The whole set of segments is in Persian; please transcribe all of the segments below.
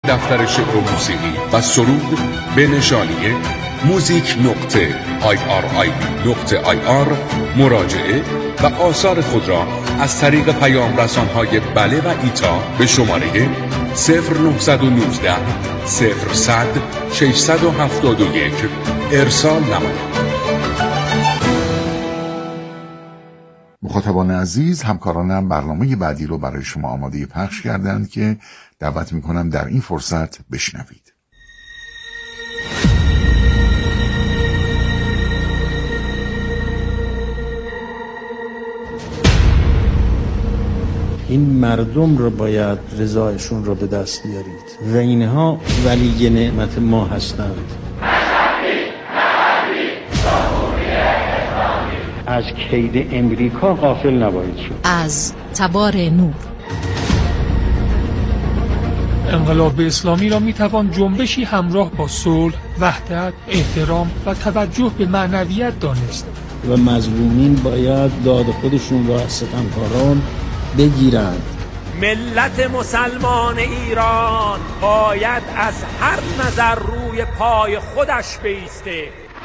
دفتر شعر و موسیقی و سرود به نشانیه music.irib.ir مراجعه و آثار خود را از طریق پیام رسانهای بله و ایتا به شماره 0919 0100 671 ارسال نمایید. مخاطبان عزیز، همکارانم برنامه بعدی رو برای شما آماده پخش کردند که دعوت میکنم در این فرصت بشنوید. این مردم رو باید رضایشون رو به دست بیارید و اینها ولی نعمت ما هستند. از کید امریکا غافل نباید شد. از تبار نور. انقلاب اسلامی را میتوان جنبشی همراه با صلح، وحدت، احترام و توجه به معنویت دانست و مظلومین باید داد خودشون را از ستمکاران بگیرند. ملت مسلمان ایران باید از هر نظر روی پای خودش بایسته.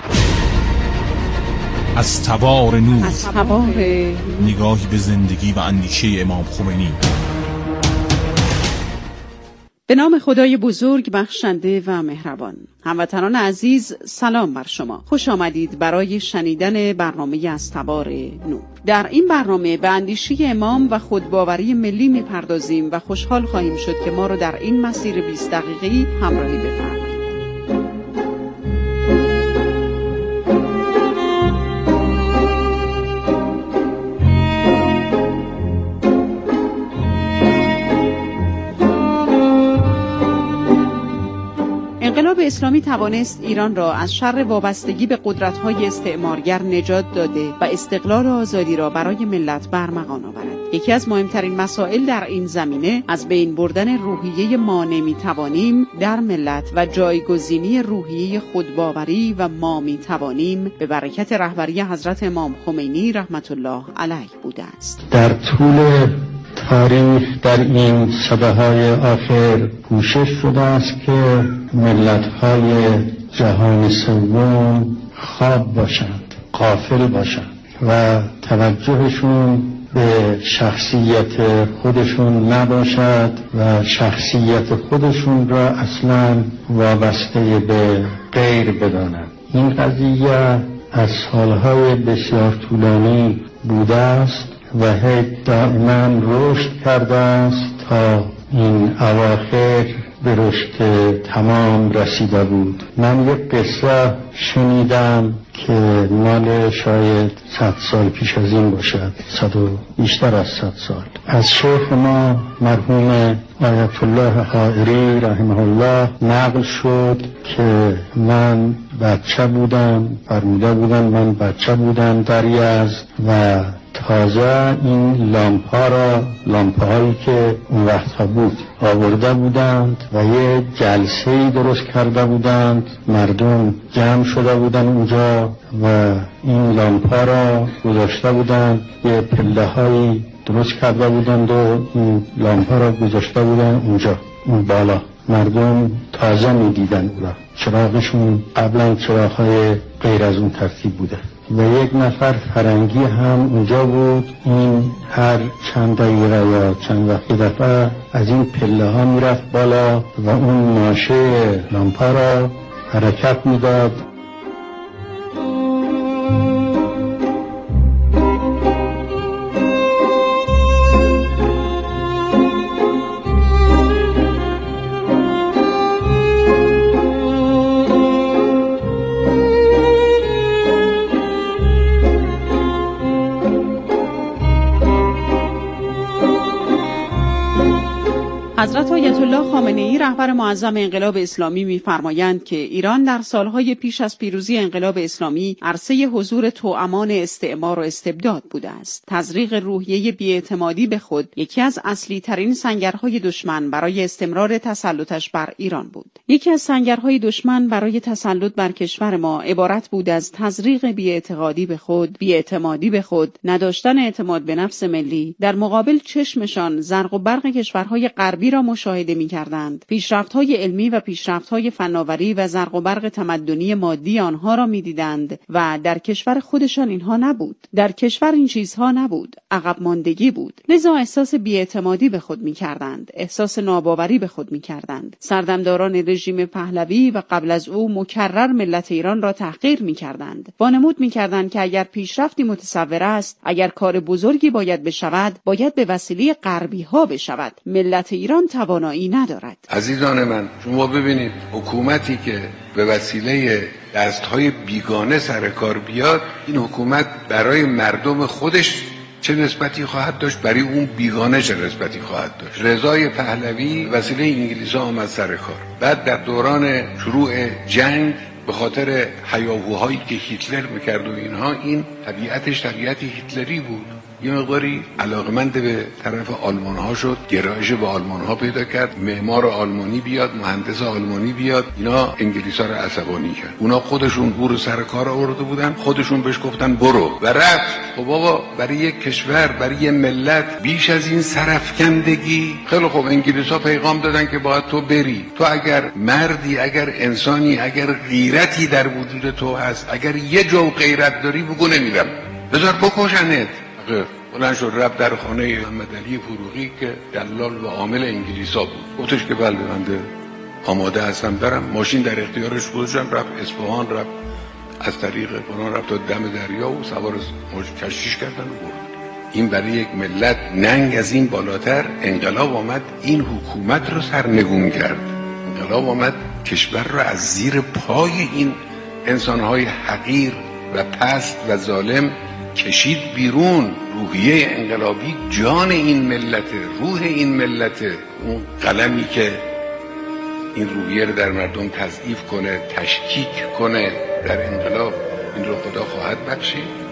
از تبار نور، از تبار نگاهی به زندگی و اندیشه امام خمینی. به نام خدای بزرگ بخشنده و مهربان. هموطنان عزیز، سلام بر شما. خوش آمدید برای شنیدن برنامه از تبار نور. در این برنامه به اندیشه امام و خودباوری ملی میپردازیم و خوشحال خواهیم شد که ما رو در این مسیر 20 دقیقه‌ای همراهی بفرمایید. انقلاب اسلامی توانست ایران را از شر وابستگی به قدرت‌های استعمارگر نجات داده و استقلال و آزادی را برای ملت برمغان آورد. یکی از مهمترین مسائل در این زمینه از بین بردن روحیه ما نمی‌توانیم در ملت و جایگزینی روحیه خودباوری و ما می‌توانیم به برکت رهبری حضرت امام خمینی رحمت الله علیه بوده است. در طول تاریخ در این سده‌های آخر کوشش شده است که ملت‌های جهان سوم خواب باشند، غافل باشند و توجهشون به شخصیت خودشون نباشد و شخصیت خودشون را اصلاً وابسته به غیر بدانند. این قضیه از سالهای بسیار طولانی بوده است و دائما رشد کرده است تا این اواخر به رشد تمام رسیده بود. من یک قصه شنیدم که مال شاید 100 سال پیش از این باشد، بیشتر از 100 سال، از شیخ ما مرحوم آیت الله حائری رحمه الله نقل شد که من بچه بودم، فرموده بودم من بچه بودم در یزد و تازه این لامپ‌هایی که اون وقتا بود آورده بودند و یه جلسه‌ای درست کرده بودند، مردم جمع شده بودند اونجا و این لامپ‌ها را گذاشته بودند، یه پله‌هایی درست کرده بودند و این لامپ‌ها را گذاشته بودند اونجا اون بالا. مردم تازه می‌دیدن اونا، چراغشون قبلا چراغ‌های غیر از اون ترتیب بوده و یک نفر فرنگی هم اونجا بود. این هر چند دقیقه یا چند وقت دفعه از این پله ها میرفت بالا و اون ماشه لامپا را حرکت میداد. حضرت آیت الله خامنه‌ای رهبر معظم انقلاب اسلامی می‌فرمایند که ایران در سالهای پیش از پیروزی انقلاب اسلامی عرصه حضور توامان استعمار و استبداد بوده است. تزریق روحیه بی‌اعتمادی به خود یکی از اصلی ترین سنگرهای دشمن برای استمرار تسلطش بر ایران بود. یکی از سنگرهای دشمن برای تسلط بر کشور ما عبارت بود از تزریق بی‌اعتقادی به خود، بی‌اعتمادی به خود، نداشتن اعتماد به نفس ملی، در مقابل چشمشان زرق و برق کشورهای غربی را مشاهده می‌کردند، پیشرفت‌های علمی و پیشرفت‌های فناوری و زرق و برق تمدنی مادی آنها را می‌دیدند و در کشور خودشان اینها نبود. در کشور این چیزها نبود. عقب ماندگی بود. لذا احساس بی‌اعتمادی به خود می‌کردند، احساس ناباوری به خود می‌کردند. سردمداران رژیم پهلوی و قبل از او مکرر ملت ایران را تحقیر می‌کردند. وانمود می‌کردند که اگر پیشرفتی متصور است، اگر کار بزرگی باید بشود، باید به وسیله غربی‌ها بشود. ملت ایران توانایی ندارد. عزیزان من، شما ببینید حکومتی که به وسیله دست‌های بیگانه سر کار بیاد، این حکومت برای مردم خودش چه نسبتی خواهد داشت، برای اون بیگانه چه نسبتی خواهد داشت. رضای پهلوی وسیله انگلیس‌ها آمد سر کار. بعد در دوران شروع جنگ به خاطر هیاهوهایی که هیتلر میکرد و اینها، این طبیعتش طبیعت هیتلری بود. یه مقداری علاقمند به طرف آلمان ها شد، گرایش به آلمان ها پیدا کرد، معمار آلمانی بیاد، مهندس آلمانی بیاد، اینا انگلیس ها رو عصبانی کرد. اونا خودشون او رو سر کار آورده بودن، خودشون بهش گفتن برو و رفت. خب بابا، برای یک کشور، برای یک ملت بیش از این سرفکندگی؟ خیلی خوب، انگلیس ها پیغام دادن که باید تو بری. تو اگر مردی، اگر انسانی، اگر غیرتی در وجود تو هست، اگر یه جو غیرت داری، بگو نمیرم، بذار بکشنت. بلند شد رفت در خانه محمد علی فروغی که دلال و عامل انگلیسا بود. گفتش که بله بنده آماده هستم برم. ماشین در اختیارش گذاشتم، رفت اصفهان، رفت از طریق فلان رفت تا دم دریا و سوار کشتیش کردن و برد. این برای یک ملت ننگ از این بالاتر. انقلاب آمد این حکومت رو سرنگون کرد. انقلاب آمد کشور رو از زیر پای این انسانهای حقیر و پست و ظالم کشید بیرون. روحیه انقلابی جان این ملته، روح این ملته. اون قلمی که این روحیه رو در مردم تضعیف کنه، تشکیک کنه در انقلاب، این رو خدا خواهد بخشید.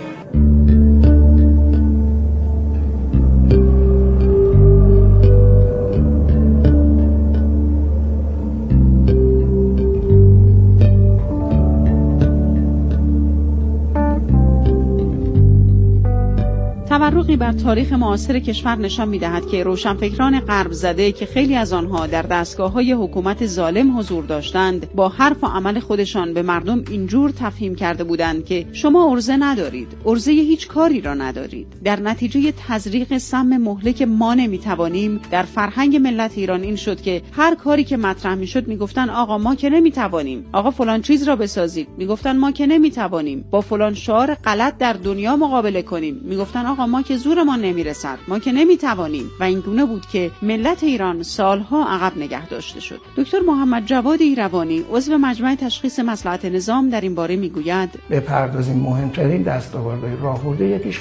تورقی بر تاریخ معاصر کشور نشان می‌دهد که روشنفکران غرب زده که خیلی از آنها در دستگاه‌های حکومت ظالم حضور داشتند، با حرف و عمل خودشان به مردم اینجور تفهیم کرده بودند که شما عرضه ندارید، عرضه هیچ کاری را ندارید. در نتیجه تزریق سم مهلک ما نمی‌توانیم، در فرهنگ ملت ایران این شد که هر کاری که مطرح می‌شد میگفتن آقا ما که نمی‌توانیم، آقا فلان چیز را بسازید، میگفتن ما که نمی‌توانیم، با فلان شعار غلط در دنیا مقابله کنیم، میگفتن آقا ما که زور ما نمیرسد، ما که نمیتوانیم. و این گونه بود که ملت ایران سالها عقب نگه داشته شد. دکتر محمد جواد ایروانی، عضو مجمع تشخیص مصلحت نظام، در این باره میگوید بپردازیم مهمترین دستاوردهای راهبرده یکیش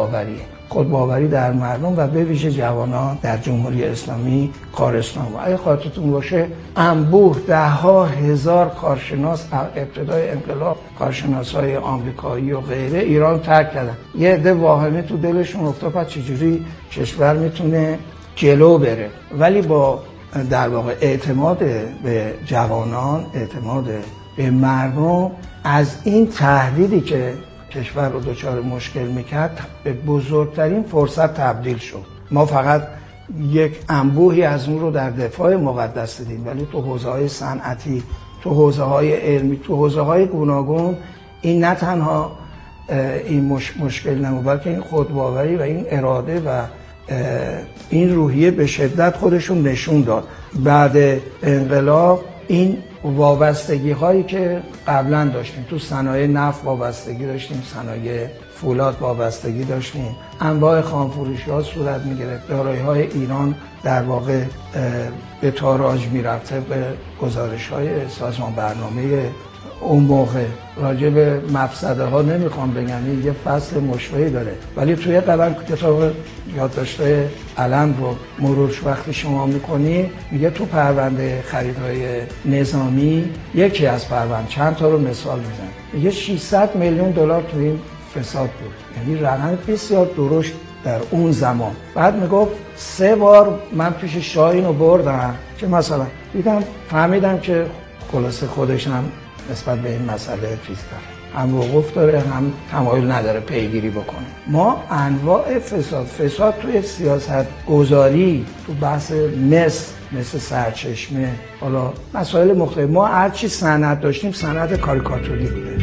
خودباوری در مردم و به ویژه جوانان در جمهوری اسلامی کارستان. و اگه خاطرتون باشه انبوه ده‌ها هزار کارشناس ابتدای انقلاب، کارشناسای آمریکایی و غیره، ایران ترک کردن. یه عده واهمه تو دلشون افتاد پس چجوری کشور میتونه جلو بره. ولی با در واقع اعتماد به جوانان، اعتماد به مردم، از این تهدیدی که کشور رو دچار مشکل میکرد به بزرگترین فرصت تبدیل شد. ما فقط یک انبوهی از اون رو در دفاع مقدس دیدیم، ولی تو حوزه‌های صنعتی، تو حوزه‌های علمی، تو حوزه‌های گوناگون این نه تنها این مشکل نمود، بلکه این خودباوری و این اراده و این روحیه به شدت خودشون نشون داد. بعد انقلاب این وابستگی هایی که قبلا داشتیم، تو صنایع نفت وابستگی داشتیم، صنایع فولاد وابستگی داشتیم، انواع خامفروشی ها صورت می گرفت، دارایی های ایران در واقع به تاراج می رفته. به گزارش های سازمان برنامه اون موقع راجع به مفسده ها نمیخوام بگم، این یه فصل مشابهی داره، ولی توی قلم کتاب یادداشت‌های علم رو مرورش وقتی شما میکنی میگه تو پرونده خریدهای نظامی، یکی از پرونده چند تا رو مثال میزن، میگه 600 میلیون دلار تو این فساد بود، یعنی رقم بسیار درشت در اون زمان. بعد میگفت 3 بار من پیش شاهین رو بردم که مثلا دیدم فهمیدم که خلاصه خودش هم نسبت به این مسئله چیز داره، هم وقوف داره، هم تمایل نداره پیگیری بکنه. ما انواع فساد توی سیاست گذاری، تو بحث مس، مثل سرچشمه، حالا مسائل مختلف. ما هرچی سند داشتیم سند کاریکاتوری بوده.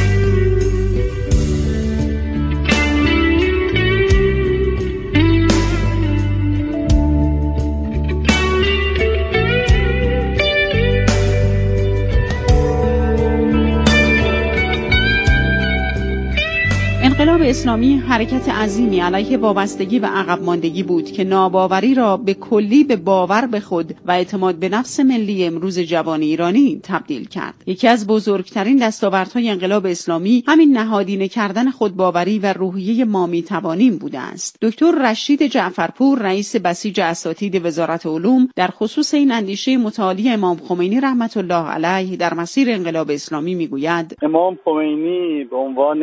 انقلاب اسلامی حرکت عظیمی علیه وابستگی و عقب ماندگی بود که ناباوری را به کلی به باور به خود و اعتماد به نفس ملی امروز جوان ایرانی تبدیل کرد. یکی از بزرگترین دستاوردهای انقلاب اسلامی همین نهادینه کردن خودباوری و روحیه ما میتوانیم بوده است. دکتر رشید جعفرپور، رئیس بسیج اساتید وزارت علوم، در خصوص این اندیشه متعالی امام خمینی رحمت الله علیه در مسیر انقلاب اسلامی میگوید: امام خمینی به عنوان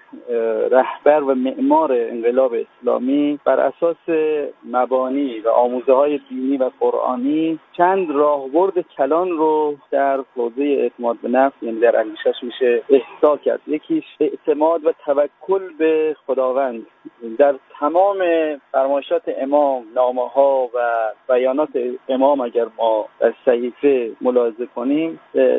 رهبر و معمار انقلاب اسلامی بر اساس مبانی و آموزه‌های دینی و قرآنی چند راهبرد کلان رو در حوزه اعتماد به نفس، یعنی در اندیشش میشه احیا کرد. یکیش اعتماد و توکل به خداوند. در تمام فرمایشات امام، نامه‌ها و بیانات امام اگر ما در صحیفه ملاحظه کنیم،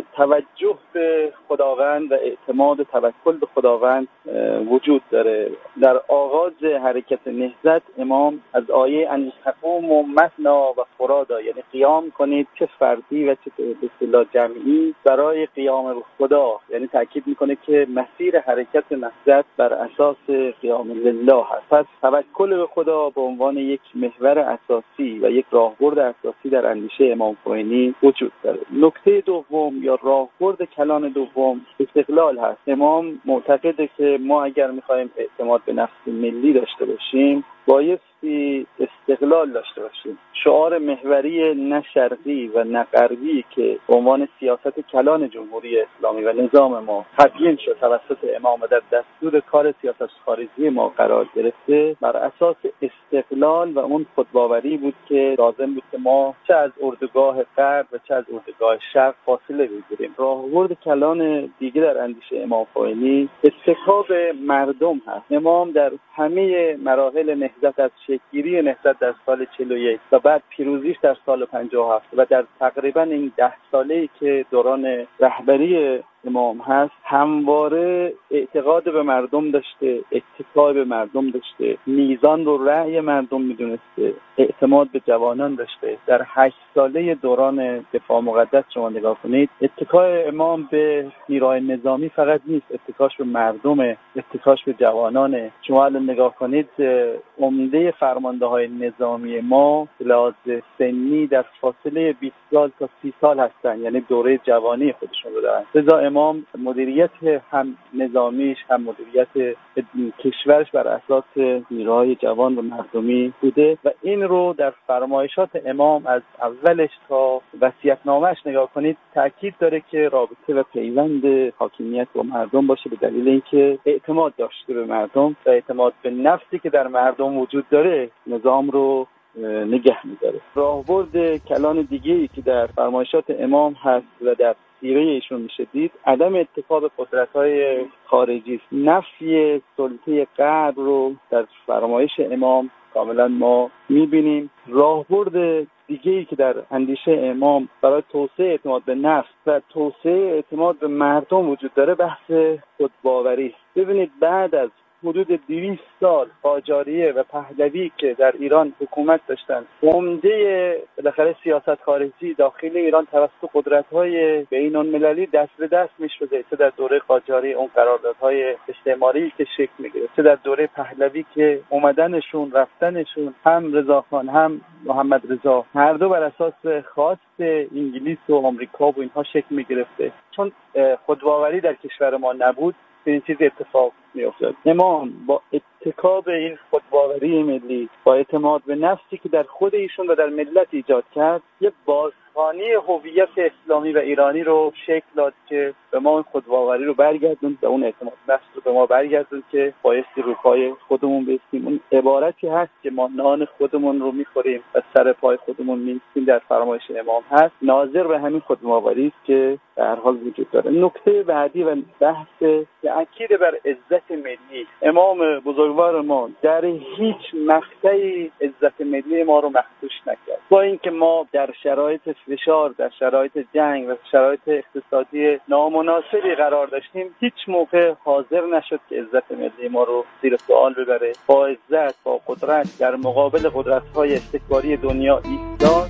توجه به خداوند و اعتماد و توکل به خداوند وجود داره. در آغاز حرکت نهضت امام از آیه ان تقوموا مثنا و فرادا، یعنی قیام کنید چه فردی و چه به اصطلاح جمعی برای قیام به خدا، یعنی تاکید میکنه که مسیر حرکت نهضت بر اساس قیام لله هست. پس توکل به خدا به عنوان یک محور اساسی و یک راهبرد اساسی در اندیشه امام خمینی وجود داره. نکته دوم یا راهبرد کلان دوم استقلال هست. امام معتقده که ما اگر میخوایم اعتماد به نفس ملی داشته باشیم بایستی استقلال داشته باشیم. شعار محوری نه شرقی و نه غربی که به عنوان سیاست کلان جمهوری اسلامی و نظام ما تبیین شد توسط امام و در دستور کار سیاست خارجی ما قرار گرفته، بر اساس استقلال و اون خودباوری بود که لازم بود که ما چه از اردوگاه غرب و چه از اردوگاه شرق فاصله بگیریم. راهبرد کلان دیگه در اندیشه امام خمینی اتکا به مردم هست. امام در همه مراحل نهضت، از شکل‌گیری نهضت در سال 41 و بعد پیروزیش در سال 57 و در تقریبا این 10 ساله‌ای که دوران رهبری امام هست، همواره اعتقاد به مردم داشته، اتکا به مردم داشته، میزان رو رأی مردم میدونسته، اعتماد به جوانان داشته. در 8 ساله دوران دفاع مقدس شما نگاه کنید، اتکای امام به نیروهای نظامی فقط نیست، اتکاش به مردم، اتکاش به جوانانه. شما الان نگاه کنید عمده فرمانده‌های نظامی ما لحاظ سنی در فاصله 20 سال تا 30 سال هستن، یعنی دوره جوانی خودشون رو دارن. لذا امام مدیریت هم نظامیش هم مدیریت کشورش بر اساس نیروهای جوان و مردمی بوده و این رو در فرمایشات امام از اولش تا وصیت‌نامه‌اش نگاه کنید تاکید داره که رابطه و پیوند حاکمیت با مردم باشه، به دلیل اینکه اعتماد داشته به مردم و اعتماد به نفسی که در مردم وجود داره نظام رو نگه می‌داره. راهبرد کلان دیگه‌ای که در فرمایشات امام هست و در سیره ایشون میشه دید، عدم اتکا به قدرت‌های خارجی است. نفی سلطه غرب رو در فرمایش امام کاملا ما می‌بینیم. راهبرد دیگه‌ای که در اندیشه امام برای توسعه اعتماد به نفس و توسعه اعتماد به مردم وجود داره بحث خودباوری است. ببینید بعد از حدود 200 سال قاجاریه و پهلوی که در ایران حکومت داشتن، عمده بالاخره سیاست خارجی داخل ایران توسط قدرت‌های بین‌المللی دست به دست می‌شده، چه در دوره قاجاری اون قراردادهای استعماری که شکل می‌گیره، چه در دوره پهلوی که اومدنشون رفتنشون هم رضاخان هم محمد رضا هر دو بر اساس خواست انگلیس و آمریکا و اینها شکل می‌گرفته. چون خودباوری در کشور ما نبود این چیز اتفاق میافتاد. امام با اتکا به این خودباوری ملی، با اعتماد به نفسی که در خود ایشون و در ملت ایجاد کرد، یک بازخوانی هویت اسلامی و ایرانی رو شکل داد که به ما این خودباوری رو برگردوند و اون اعتماد نفس رو به ما برگردوند که بایستی رو پای خودمون بیستیم. اون عبارتی هست که ما نان خودمون رو میخوریم و سر پای خودمون میستیم در فرمایش امام هست، ناظر به همین خودباوری است که در حال وجود داره. نکته بعدی و بحث تأکید بر عزت ملی. امام بزرگوار ما در هیچ مقطعی عزت ملی ما رو مخدوش نکرد. با اینکه ما در شرایط فشار، در شرایط جنگ و شرایط اقتصادی نامناسبی قرار داشتیم، هیچ موقع حاضر نشد که عزت ملی ما رو زیر سوال ببره. با عزت، با قدرت در مقابل قدرت‌های استکباری دنیا ایستاد.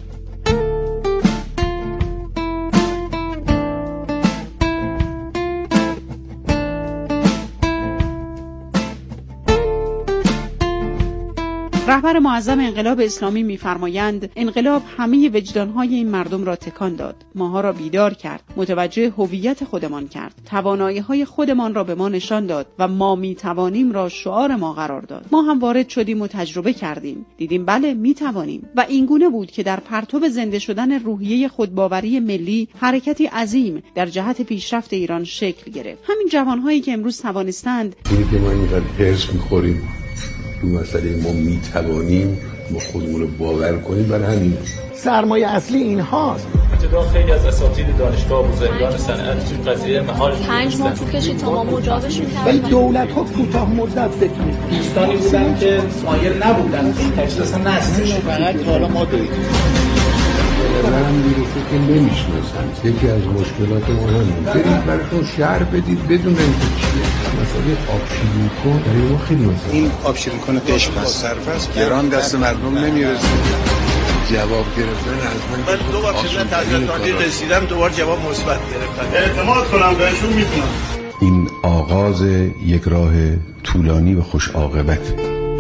رهبر معظم انقلاب اسلامی می‌فرمایند انقلاب همه وجدان‌های این مردم را تکان داد، ماها را بیدار کرد، متوجه هویت خودمان کرد، توانایی‌های خودمان را به ما نشان داد و ما می‌توانیم را شعار ما قرار داد. ما هم وارد شدیم و تجربه کردیم، دیدیم بله می‌توانیم و اینگونه بود که در پرتو زنده شدن روحیه خودباوری ملی حرکتی عظیم در جهت پیشرفت ایران شکل گرفت. همین جوان‌هایی که امروز توانستند اینی که ما اینقدر هرس می‌خوریم تو مسئله ما میتوانیم ما خودمون رو باور کنیم، برای همین سرمایه اصلی اینهاست. ابتدا خیلی از اساتید دانشگاه و بزرگان صنعت تو قضیه مهار 5 ماه تو کشید تا ما مجابشون کردن، ولی دولت‌ها کوتاه مدت فکر می‌کنن. دوستانی بودن که مایل نبودن این تجهیز اصلا نصب بشه، فقط حالا ما داریم من میرسه که نمیشناسن. یکی از مشکلات ما همین، برید براتون شهر بدید بدون اینکه چیه. مسئله آبشیرین کن برای ما خیلی مسئله. این آبشیرین کن قشم با صرفست گران دست مردم نمیرسه. جواب گرفتن از من دو بار چیزن تحضیراتانی رسیدم، دوبار جواب مثبت گرفتن. اعتماد کنم بهشون میتونم. این آغاز یک راه طولانی و خوش عاقبت.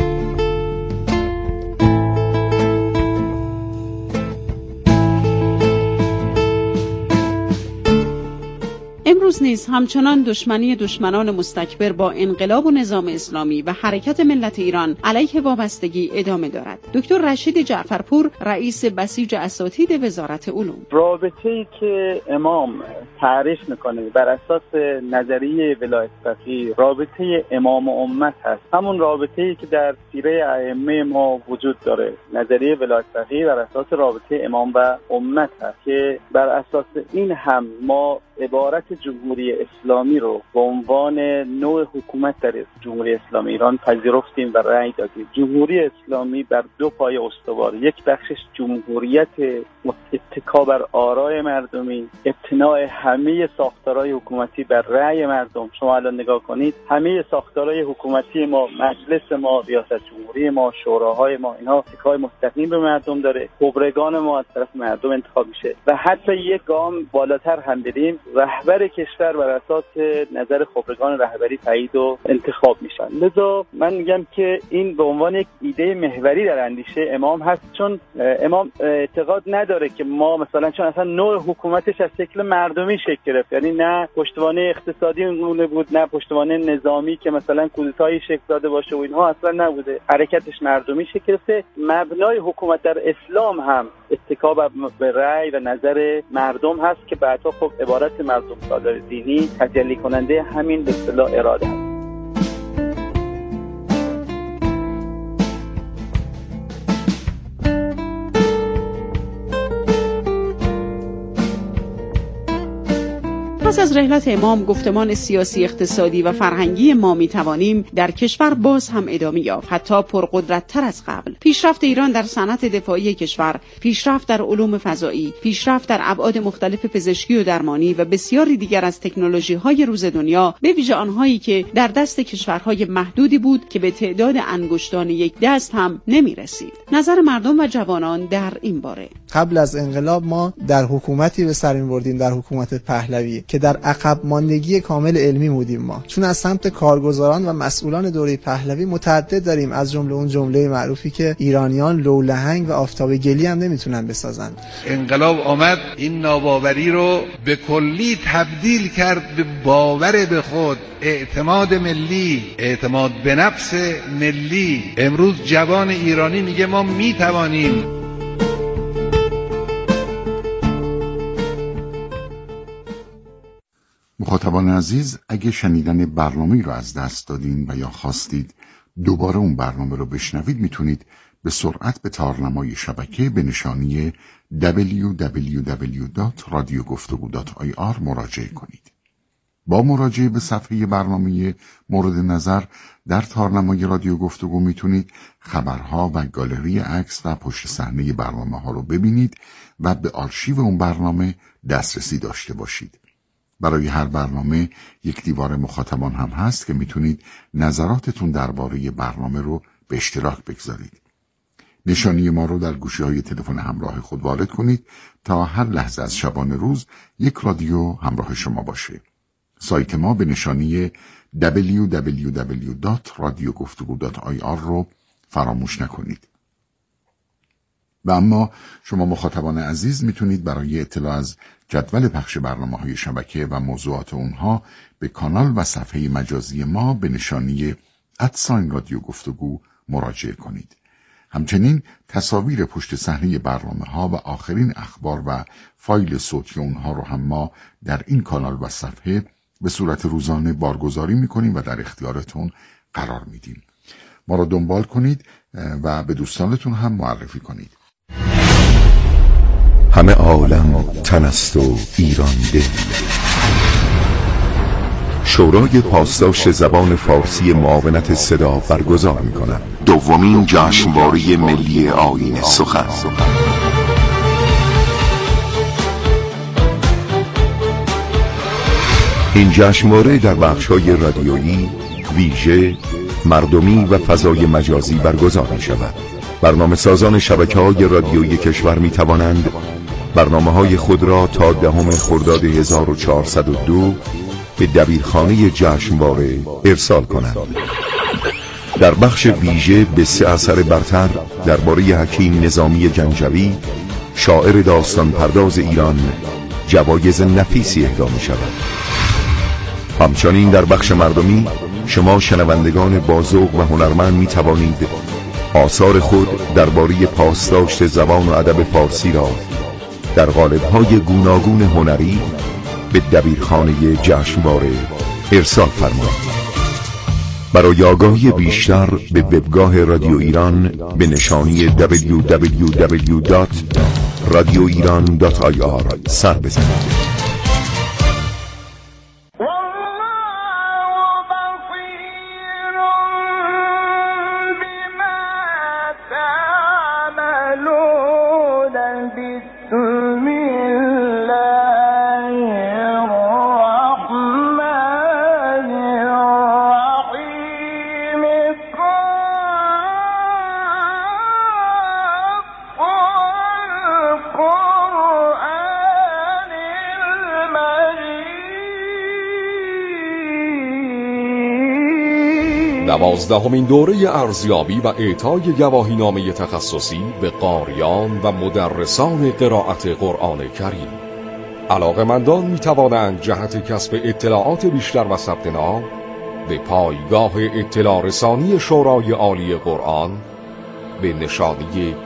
امروز نیز همچنان دشمنی دشمنان مستکبر با انقلاب و نظام اسلامی و حرکت ملت ایران علیه وابستگی ادامه دارد. دکتر رشید جعفرپور، رئیس بسیج اساتید وزارت علوم: رابطه‌ای که امام تعریف میکنه بر اساس نظریه ولایت فقیه رابطه امام و امت هست، همون رابطه‌ای که در سیره ائمه ما وجود داره. نظریه ولایت فقیه بر اساس رابطه امام و امت هست که بر اساس این هم ما عبارت جمهوری اسلامی رو به عنوان نوع حکومت در جمهوری اسلامی ایران پذیرفتیم و رأی دادیم. جمهوری اسلامی بر دو پایه استوار، یک بخشش جمهوریت اتکا بر آرای مردمی، ابتناء همه ساختارهای حکومتی بر رأی مردم. شما الان نگاه کنید همه ساختارهای حکومتی ما، مجلس ما، ریاست جمهوری ما، شوراهای ما، اینها اتکای مستقیم به مردم داره. خبرگان ما از طرف مردم انتخاب میشه و حتی یک گام بالاتر هم بریم، رهبر کشور بر اساس نظر خبرگان رهبری تایید و انتخاب میشن. لذا من میگم که این به عنوان یک ایده محوری در اندیشه امام هست، چون امام اعتقاد نداره که ما مثلا، چون اصلا نوع حکومتش از شکل مردمی شکل گرفت، یعنی نه پشتوانه اقتصادی اونگونه بود، نه پشتوانه نظامی که مثلا کودتایی شکل داده باشه و اینها اصلا نبوده. حرکتش مردمی شکل گرفته. مبنای حکومت در اسلام هم اتکا به رأی و نظر مردم هست که بعدها خب عبارت مردم سالار دینی تجلی کننده همین به اصطلاح اراده هست. پس از رحلت امام، گفتمان سیاسی، اقتصادی و فرهنگی ما میتوانیم در کشور باز هم ادامه یافت، حتی پرقدرت‌تر از قبل. پیشرفت ایران در صنعت دفاعی کشور، پیشرفت در علوم فضایی، پیشرفت در ابعاد مختلف پزشکی و درمانی و بسیاری دیگر از تکنولوژی‌های روز دنیا، به ویژه آنهایی که در دست کشورهای محدودی بود که به تعداد انگشتان یک دست هم نمی‌رسید. نظر مردم و جوانان در این باره: قبل از انقلاب ما در حکومتی به سر می‌بردیم، در حکومت پهلوی، که در عقب ماندگی کامل علمی بودیم ما، چون از سمت کارگزاران و مسئولان دوره پهلوی متعدد داریم، از جمله اون جمله معروفی که ایرانیان لولهنگ و آفتاب گلی هم نمیتونن بسازن. انقلاب آمد این ناباوری رو به کلی تبدیل کرد به باور به خود، اعتماد ملی، اعتماد به نفس ملی. امروز جوان ایرانی میگه ما میتوانیم. مخاطبان عزیز، اگه شنیدن برنامه‌ای رو از دست دادین و یا خواستید دوباره اون برنامه رو بشنوید، میتونید به سرعت به تارنمای شبکه به نشانی www.radioguftagو.ir مراجعه کنید. با مراجعه به صفحه برنامه مورد نظر در تارنمای رادیو گفتگو میتونید خبرها و گالری عکس و پشت صحنه برنامه ها رو ببینید و به آرشیو اون برنامه دسترسی داشته باشید. برای هر برنامه یک دیوار مخاطبان هم هست که میتونید نظراتتون درباره برنامه رو به اشتراک بگذارید. نشانی ما رو در گوشی‌های تلفن همراه خود وارد کنید تا هر لحظه از شبانه روز یک رادیو همراه شما باشه. سایت ما به نشانی www.radioguftagو.ir رو فراموش نکنید. و اما شما مخاطبان عزیز میتونید برای اطلاع از جدول پخش برنامه‌های شبکه و موضوعات اونها به کانال و صفحه مجازی ما به نشانی @رادیو گفتگو مراجعه کنید. همچنین تصاویر پشت صحنه برنامه‌ها و آخرین اخبار و فایل صوتی اونها رو هم ما در این کانال و صفحه به صورت روزانه بارگذاری میکنیم و در اختیارتون قرار میدیم. ما رو دنبال کنید و به دوستانتون هم معرفی کنید. همه عالم تن است و ایران دل. شورای پاسداشت زبان فارسی معاونت صدا برگزار می‌کند دومین جشنواره ملی آیین سخن. این جشنواره در بخش‌های رادیویی، ویژه، مردمی و فضای مجازی برگزار می‌شود. برنامه‌سازان شبکه‌های رادیویی کشور می‌توانند برنامه‌های خود را تا 10 خرداد 1402 به دبیرخانه جشنواره ارسال کنند. در بخش ویژه به 3 اثر برتر درباره حکیم نظامی گنجوی، شاعر داستان پرداز ایران، جوایز نفیسی اهدا می‌شود. همچنین در بخش مردمی شما شنوندگان باذوق و هنرمند می‌توانید آثار خود درباره پاسداشت زبان و ادب فارسی را در قالب‌های گوناگون هنری به دبیرخانه جشنواره ارسال فرمایید. برای آگاهی بیشتر به وبگاه رادیو ایران به نشانی www.radioiran.ir سر بزنید. دوازدهمین دوره ارزیابی و اعطای گواهینامه تخصصی به قاریان و مدرسان قرائت قرآن کریم. علاقه‌مندان می‌توانند جهت کسب اطلاعات بیشتر و ثبت نام به پایگاه اطلاع رسانی شورای عالی قرآن به نشانی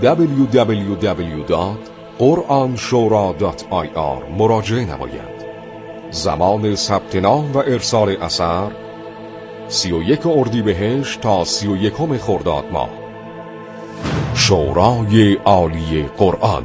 www.quranshura.ir مراجعه نمایند. زمان ثبت نام و ارسال اثر 31 اردیبهشت تا 31 خرداد ماه. شورای عالی قرآن.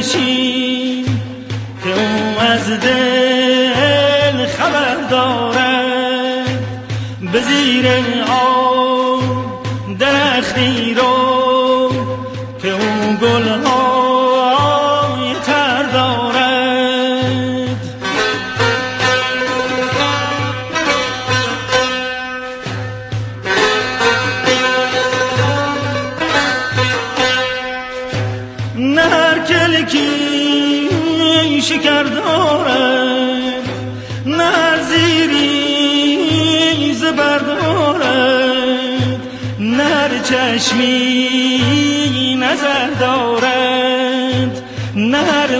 نشین که او از دل خبر دارد، به زیر آب درختی رو که او گلهای تر دارد. نه هر کلکی شکر دارد، نه هر زیری زبر دارد، نه هر چشمی نظر دارد، نه هر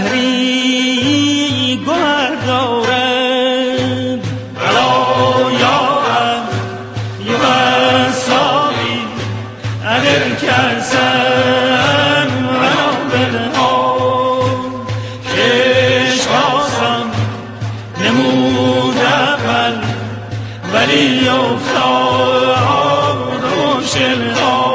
بحری گوهر دارد. الا یا یا ساقی ادر کرسن ولو بالها، کش بازم نمود اول ولی افتاد مشکلها.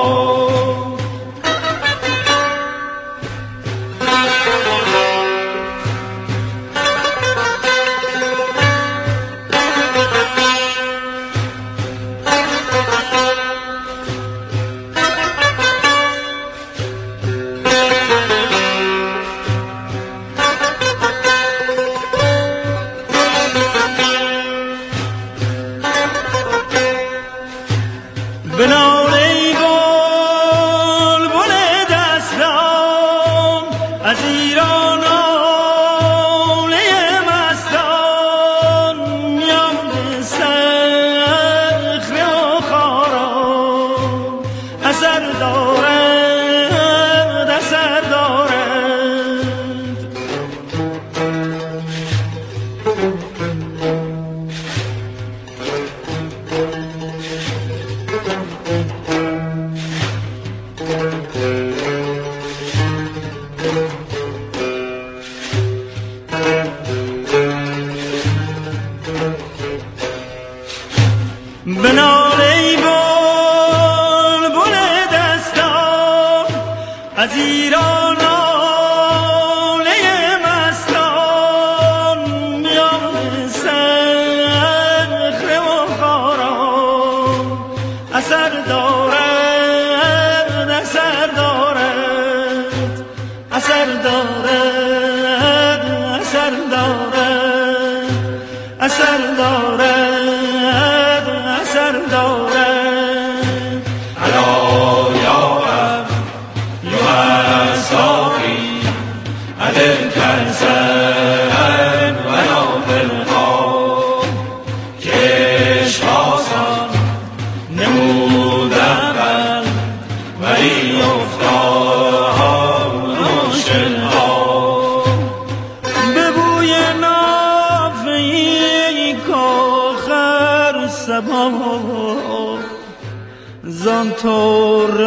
زان طور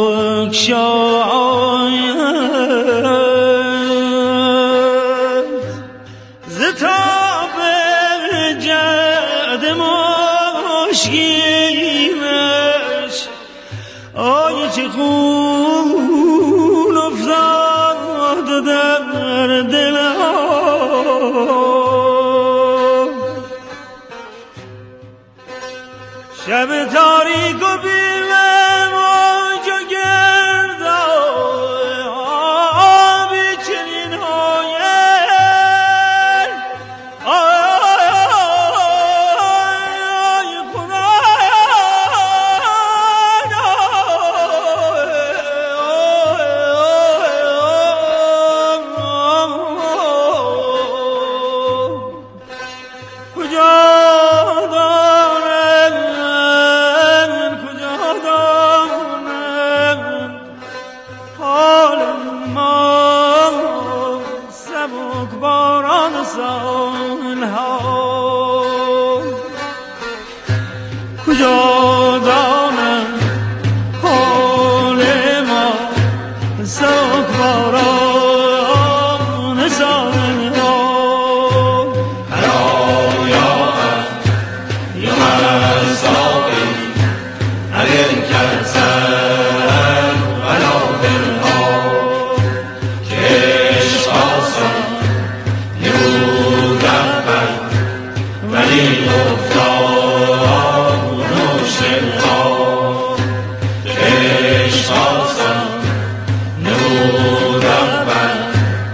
بگشاید ز تاب جعد مشکینش، آی چه خون افتاد در دلها. شب تاریک و بیمه موج و گرد آبی چنین هایر، آی خدا کجا باران سالها